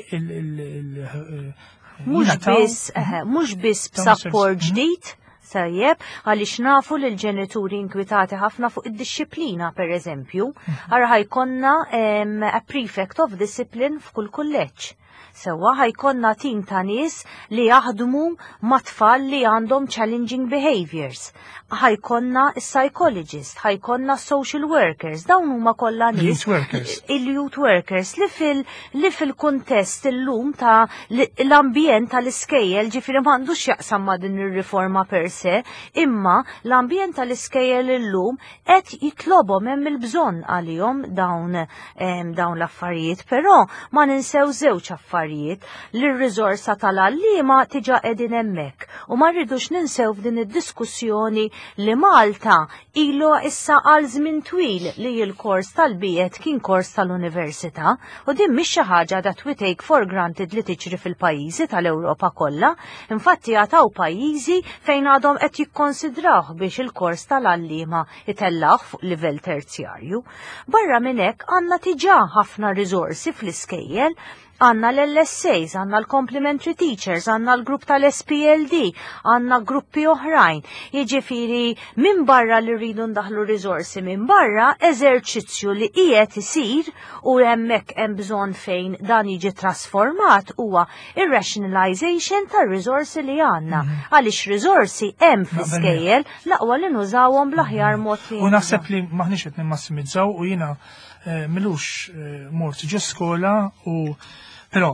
Mux biss, mux biss b'sapport ġdid, sajjeb, għaliex nafu li l-ġenituri inkwitati ħafna fuq id-disciplina, per eżempju, għara ħajkonna a prefect of discipline f'kull kulleġġ. Sewa ħajkonna tim ta' nies li jaħdmu ma' tfal li għandhom challenging behaviors. Ħajkonna psychologist, ħajkonna social workers, dawn huma kollha nies il-youth workers li fil li fil-kuntest illum ta' l-ambjent tal-iskejjel ġifieri m'għandux jaqsam ma' din ir-riforma per se, imma l-ambjent tal-iskejjel illum qed jitlobhom hemm il-bżonn għalihom dawn dawn l-affarijiet, però ma ninsew żewġ affarijiet li r-riżorsa tal-għalliema tiġa qegħdin hemmhekk u ma rridux ninsew f'din id-diskussjoni li Malta ilu issa għal żmien twil li l-kors tal-biet kien kors tal-università u din mhix xi ħaġa that we take for granted li tiġri fil-pajjiżi tal-Ewropa kollha. Infatti għataw pajjiżi fejn għadhom qed jikkonsidrawh biex il-kors tal-għalliema itellagħ fuq livell terzjarju. Barra minn hekk għandna tiġà ħafna riżorsi fl-iskejjel, għanna l-L S As, għanna l-Complementary Teachers, għanna l-grupp tal-S P L D, għanna gruppi oħrajn. Jiġifieri minn barra li rridu ndaħlu riżorsi minn barra, eżerċizzju li qiegħed isir u hemmhekk hemm bżonn fejn dan jiġi trasformat huwa ir-rationalization tar-riżorsi li għandna. Għaliex riżorsi hemm fl-iskejjel laqwa li nużawhom bl-aħjar mod li. U naħseb li maħniex qed nimmassimizzaw u jiena milux mort ġo skola u però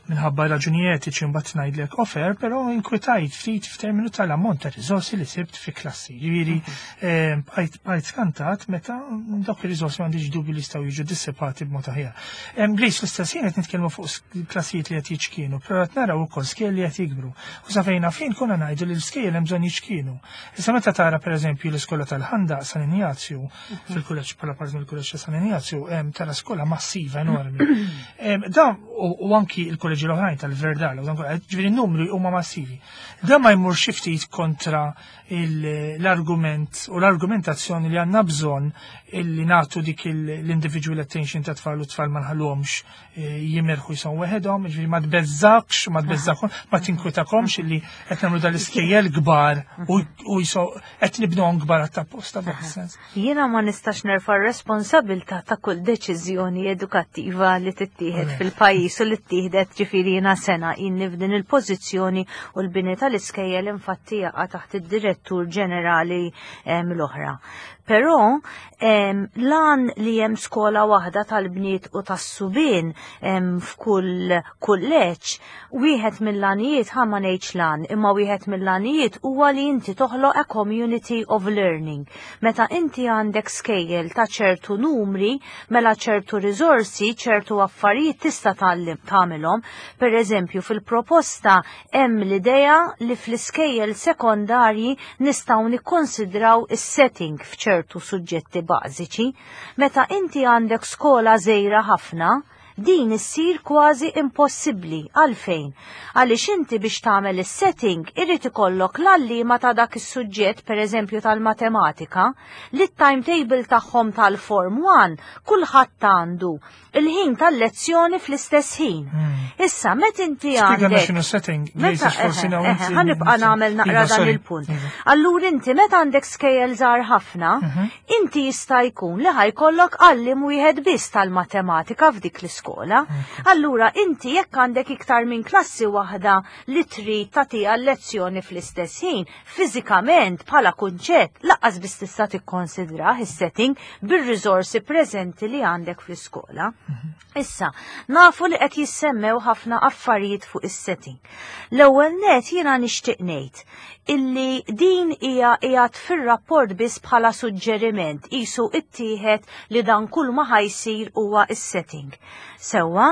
minħabba raġunijiet iċi mbagħad ngħidlek offer, però inkwetajt ftit f'terminu tal-ammont ta' riżorsi li sibt fi klassi. Jiġifieri bqajt skantat meta dawk ir-riżorsi m'għandix dubju li jistgħu jiġu dissipati b'mod aħjar. Grace fl-istess ħin qed nitkellmu fuq klassijiet li qed jiġkienu, però qed naraw ukoll skejjel li qed jikbru. U sa fejn fin konna ngħidu li l-skejjel hemm bżonn jiġkienu. Issa meta tara pereżempju l-iskola tal-Ħandaq San Ignazju fil-kulleġġ bħala parti mill-kulleġġ ta' San Ignazju hemm tara skola massiva enormi. Dan u anki l ġi l-oħrajn tal-Verdal, ġviri n-numri huma massivi. Da ma jmur xiftit kontra l-argument u l-argumentazzjoni li għanna bżon illi natu dik l-individual attention ta' tfal u tfal ma nħallhomx jimirħu jisaw weħedhom, ġviri ma tbeżżakx, ma tbeżżakom, ma tinkwitakomx illi qed nagħmlu dal-iskejjel kbar u jisaw qed nibnuhom kbar għat posta b'sens. Jiena ma nistax nerfa' r-responsabilità ta' kull deċiżjoni edukattiva li tittieħed fil-pajjiż u li ttieħdet ġifieri jiena sena inni f'din il-pożizzjoni u l-bini tal-iskejjel infatti jaqa' taħt id-direttur ġenerali mill-oħra. Però lan li hemm skola waħda tal-bniet u tas-subien f'kull kulleġġ, wieħed mill-għanijiet ħa ma ngħidx lan, imma wieħed mill-għanijiet huwa li inti toħloq a community of learning. Meta inti għandek skejjel ta' ċertu numri, mela ċertu riżorsi, ċertu affarijiet tista' tagħmilhom. Pereżempju fil-proposta hemm l-idea li fl-iskejjel sekondarji nistgħu nikkonsidraw is-setting f'ċertu suġġetti bażiċi. Meta inti għandek skola żgħira ħafna, din issir kważi impossibbli. Għalfejn? Għaliex inti biex tagħmel is-setting irid ikollok l-allima ta' dak is-suġġett pereżempju tal-matematika li t-timetable tagħhom tal-Form one kulħadd għandu il-ħin tal-lezzjoni fl-istess ħin. Issa meta inti għandek ħanibqa' nagħmel naqra dan il-punt. Allura inti meta għandek skejjel żgħar ħafna, inti jista' jkun li ħajkollok għallim wieħed biss tal-matematika f'dik l skola, allura inti jekk għandek iktar minn klassi waħda li trid tagħtiha lezzjoni fl-istess ħin, fiżikament bħala kunċett laqqas biss tista' tikkonsidrah is-setting bir-riżorsi preżenti li għandek fl-iskola. Issa, nafu li qed jissemmew ħafna affarijiet fuq is-setting. L-ewwel net jiena nixtieq ngħid illi din hija qiegħed fir-rapport biss bħala suġġeriment qisu ittieħed li dan kull ma ħajsir huwa is-setting. Sewwa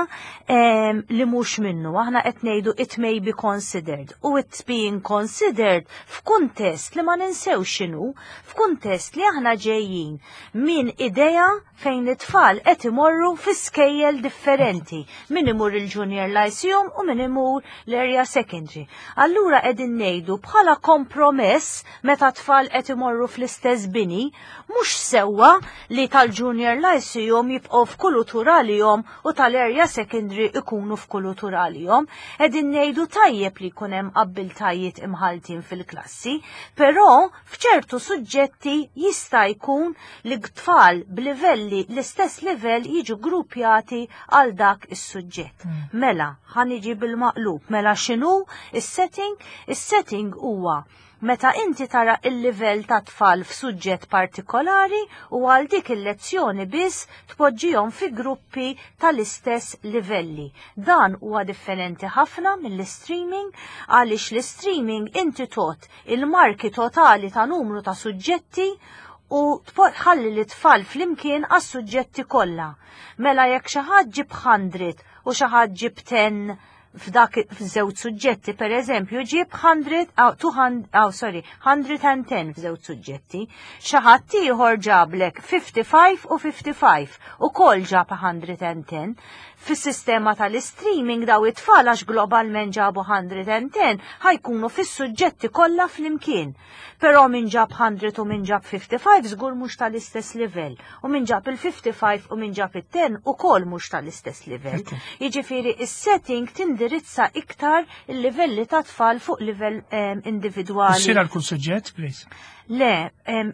li mhux minnu aħna qed ngħidu it may be considered u it's being considered f'kuntest li ma ninsew x'inhu, f'kuntest li aħna ġejjin minn idea fejn it-tfal qed imorru fi skejjel differenti, min imur il-junior lyceum u min imur l-area secondary. Allura qegħdin ngħidu bħala kompromess meta tfal qed imorru fl-istess bini, mhux sewwa li tal-junior lyceum jibqgħu f'kulturalihom u tal-area secondary ikunu f'kulturalihom. Qegħdin ngħidu tajjeb li jkun hemm qabbiltajiet imħaltin fil-klassi, però f'ċertu suġġetti jista' jkun li tfal b'livelli l-istess livell jiġu gruppjati għal dak is-suġġett. Mela, ħaniġi bil-maqlub, mela x'inhu is-setting? Is-setting huwa meta inti tara il-livell ta' tfal f'suġġett partikolari u għal dik il-lezzjoni biss tpoġġihom fi gruppi tal-istess livelli. Dan huwa differenti ħafna mill-streaming għaliex l-streaming inti tot il-marki totali ta' numru ta' suġġetti u ħalli li tfal flimkien għas suġġetti kollha. Mela jekk xi ħadd ġib hundred u xi ħadd ġib ten f'dak f'żewġ suġġetti, per eżempju, ġib hundred, two hundred, oh, sorry, one hundred ten f'żewġ suġġetti, xi ħadd ieħor ġablek fifty-five u fifty-five u kol ġab one hundred ten. Fis-sistema tal-streaming daw it-tfal għax globalment ġabu one hundred ten ħajkunu fis-suġġetti kollha flimkien. Però min ġab one hundred u min ġab fifty-five żgur mhux tal-istess livell, u min ġab il-fifty-five u min ġab it-ten ukoll mhux tal-istess livell. Jiġifieri is-setting tindirizza iktar il-livelli ta' tfal fuq livell individwali. Issir għal kull suġġett, Grace? Le,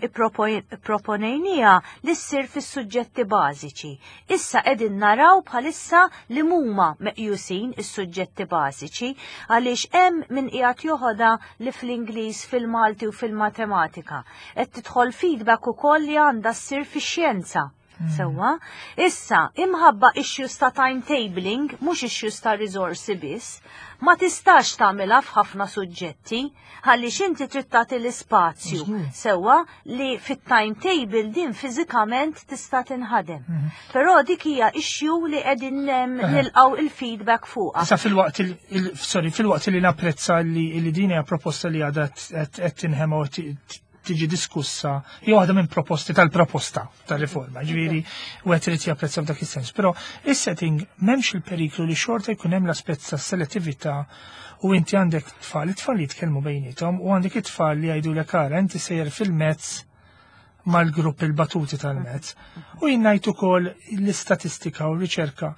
proponejnija li ssir fis-suġġetti bażiċi. Issa qegħdin naraw bħalissa li huma meqjusin is-suġġetti bażiċi għaliex hemm min qiegħed joħodha li fl-Ingliż, fil-Malti u fil-Matematika. Qed tidħol feedback ukoll li għandha ssir fix-xjenza. Sewwa, issa imħabba issues ta' timetabling, mhux issues ta' risorsi biss, ma tistax tagħmilha f'ħafna suġġetti, għaliex inti trid tagħti l-ispazju sewwa li fit-timetable din fiżikament tista' tinħadem. Però dik hija issue li qegħdin nilqgħu il-feedback fuqha. Issa fil-waqt sorry, fil-waqt li napprezza li din hija proposta li għadha qed tinħema tiġi diskussa, jew waħda minn proposti tal-proposta tal-riforma, ġifieri u qed irid japprezza f'dak is-sens. Però is-setting m'hemmx il-periklu li xorta jkun hemm l-aspett tas-selettività u inti għandek tfal, it-tfal jitkellmu bejnietom u għandek it-tfal li jgħidulek ara inti sejjer fil-mezz mal-grupp il-batuti tal-mezz. U jinnajt ukoll l-istatistika u r-riċerka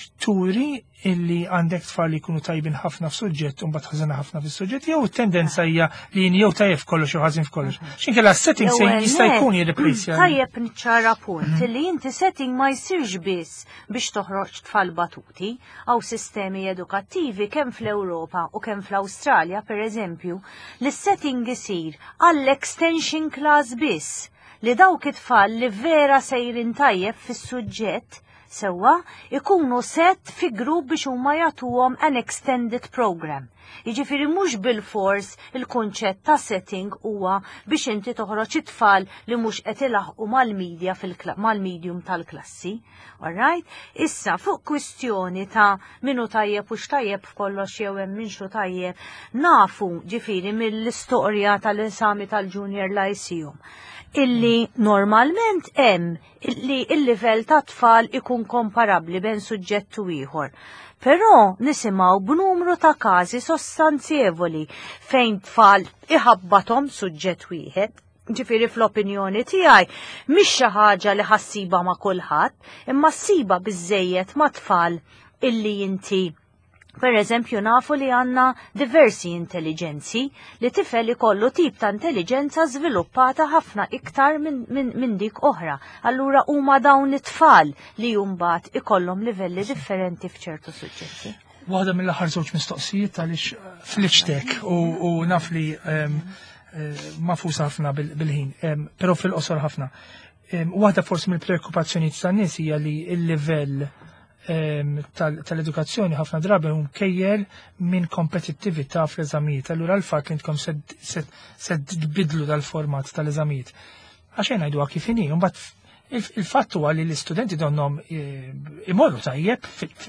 turi illi għandek tfal li jkunu tajbin ħafna f'suġġett u mbagħad ħażina ħafna fis-suġġett, jew it-tendenza hija li jien jew tajjeb kollox u ħażin f'kollox. X'inkella setting se jista' jkun jirreplace. Tajjeb niċċara punt li inti setting ma jsirx biss biex toħroġ tfal batuti għaw sistemi edukattivi kemm fl-Ewropa u kemm fl-Awstralja pereżempju li s-setting isir għall-extension class biss li dawk it-tfal li vera sejrin tajjeb fis-suġġett sewwa ikunu set fi grupp biex huma jagħtuhom an extended program. Jiġifieri mhux bil-fors il-kunċett ta' setting huwa biex inti toħroġ it-tfal li mhux qed ilaħqu mal-medja mal-medium tal-klassi. Alright? Issa fuq kwistjoni ta' minu tajjeb u x'tajjeb f'kollox jew hemm minxu tajjeb, nafu ġifieri mill-istorja tal-esami tal-junior lyceum illi normalment hemm illi il-livell ta' tfal ikun komparabbli bejn suġġett u ieħor. Però nisimgħu b'numru ta' każi sostanzjevoli fejn tfal iħabbathom suġġett wieħed. Ġifieri fl-opinjoni tiegħi mhix xi ħaġa li ħassiba ma' kulħadd, imma ssiba biżejjed ma' tfal illi inti per eżempju nafu li għanna diversi intelligenzi li tifel ikollu tip ta' intelligenza żviluppata ħafna iktar minn min, min dik oħra. Allura huma dawn it-tfal li jumbat ikollhom livelli differenti f'ċertu suġġetti. Waħda mill-aħħar żewġ mistoqsijiet għaliex fl-iċtek u, u naf li um, uh, mafusa ħafna bil-ħin, um, però fil-qosor ħafna. Um, waħda forsi mill-preokkupazzjonijiet tan-nies hija li l-livell tal-edukazzjoni ħafna drabi hum kejjel minn kompetittività fl-eżamijiet. Allura l-fatt li intkom se tbidlu dal-format tal-eżamijiet. Għaxejn ngħiduha kif inhi, mbagħad il-fatt huwa li l-istudenti donhom imorru tajjeb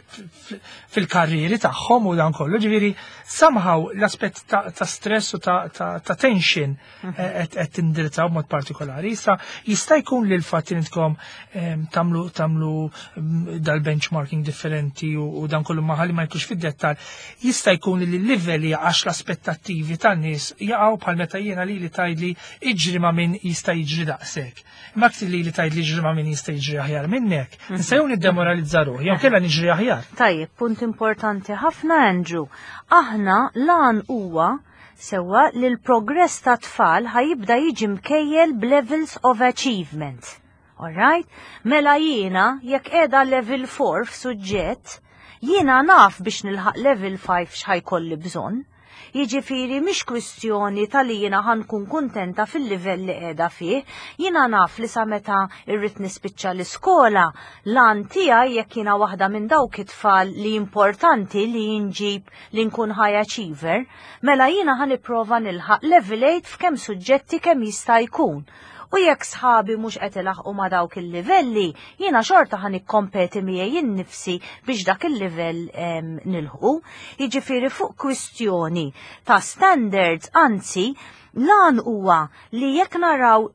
fil-karrieri tagħhom u dan kollu, ġifieri somehow l-aspett ta' stress u ta' tension qed tindirizzaw b'mod partikolari. Issa jista' jkun li l-fatt li intkom tagħmlu tagħmlu dal-benchmarking differenti u dan kollu ma ħalli ma jkunx fid-dettall, jista' jkun li l-livelli għax l-aspettattivi tan-nies jaqgħu bħal meta jiena lili tgħidli iġri ma' min jista' jiġri daqshekk. Imma kti lili tgħidli jiġri ma' min jista' jiġri aħjar minnek, nistgħu niddemoralizza ruħi, jew kellha niġri aħjar. Tajjeb, punt importanti ħafna Andrew. Aħna lan huwa sewwa li l-progress ta' tfal ħajibda jiġi mkejjel b'levels of achievement. Alright? Mela jiena jekk qiegħda level four f'suġġett, jiena naf biex nilħaq level five x'ħajkolli bżonn. Jiġifieri mhix kwistjoni tal-li jiena ħankun kuntenta fil-livell li qiegħda fih, jiena naf li sa meta rrid nispiċċa l-iskola lan tiegħi jekk jiena waħda minn dawk it-tfal li importanti li jinġib li nkun high achiever, mela jiena ħanipprova nilħaq level eight f'kemm suġġetti kemm jista' jkun. U jekk sħabi mhux qed ilaħqu ma' dawk il-livelli, jiena xorta ħan ikkompeti miegħi innifsi biex dak il-livell nilħu. Jiġifieri fuq kwistjoni ta' standards, anzi lan huwa li jekk naraw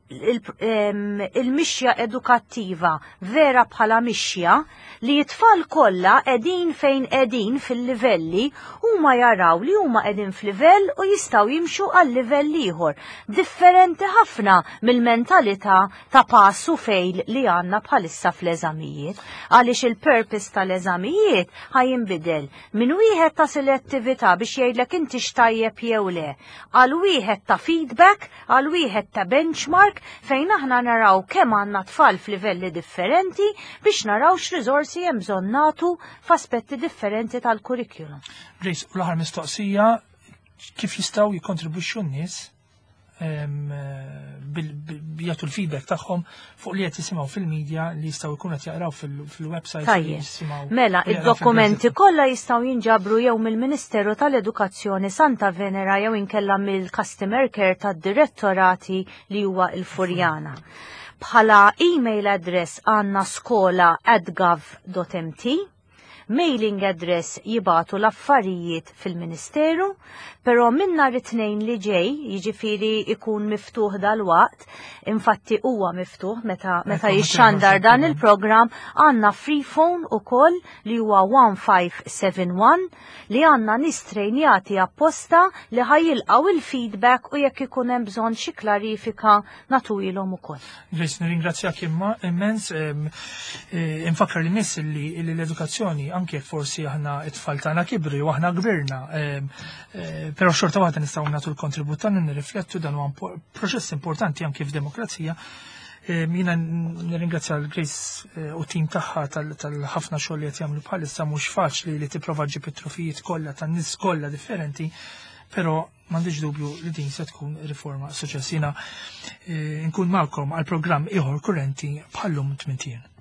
il-mixja edukattiva vera bħala mixja li t-tfal kollha qegħdin fejn qegħdin fil-livelli huma jaraw li huma qegħdin f'livell u jistgħu jimxu għal livell ieħor differenti ħafna mill-mentalità ta' passu fejl li għandna bħalissa fl-eżamijiet għaliex il-purpose tal-eżamijiet ħajinbidel minn wieħed ta' selettività biex jgħidlek inti x'tajjeb jew le għal wieħed ta' feedback għal wieħed ta' benchmark fejn aħna naraw kemm għandna tfal f'livelli differenti biex naraw x'riżorsi hemm bżonn nagħtu f'aspetti differenti tal-kurrikulum. Grace, u l-aħħar mistoqsija kif jistgħu jikkontribwixxu n-nies jagħtu l-feedback tagħhom fuq li qed jisimgħu fil-medja li jistgħu jkunu qed jaqraw fil-website. Tajjeb. Mela, id-dokumenti kollha jistgħu jinġabru jew mill-Ministeru tal-Edukazzjoni Santa Venera jew inkella mill-Customer Care tad-Direttorati li huwa l-Furjana. Bħala email address għandna skola at gov dot m t, mailing address jibatu l-affarijiet fil-Ministeru, pero minna it-tnejn li ġej, jiġifieri ikun miftuħ dal-waqt, infatti huwa miftuħ meta meta jixxandar dan il-programm, għandna free phone ukoll li huwa one five seven one li għandna nistrejnjati apposta li ħajilqgħu il-feedback u jekk ikun hemm bżonn xi klarifika natujilhom ukoll. Grace, nirringrazzjak imma immens, infakkar li nies li l-edukazzjoni anke forsi aħna it-tfal tagħna kibru u aħna kbirna, però xorta waħda nistgħu nagħtu l-kontribut tagħna nirriflettu dan huwa proċess importanti anke f'demokrazija. Jiena nirringrazzja l-Grace u tim tagħha tal-ħafna xogħol li qed jagħmlu bħalissa mhux faċli li tipprova ġib it-trufijiet kollha tan-nies kollha differenti, però m'għandix dubju li din se tkun riforma suċċess. Jiena nkun magħkom għal programm ieħor kurrenti bħallum tmintien.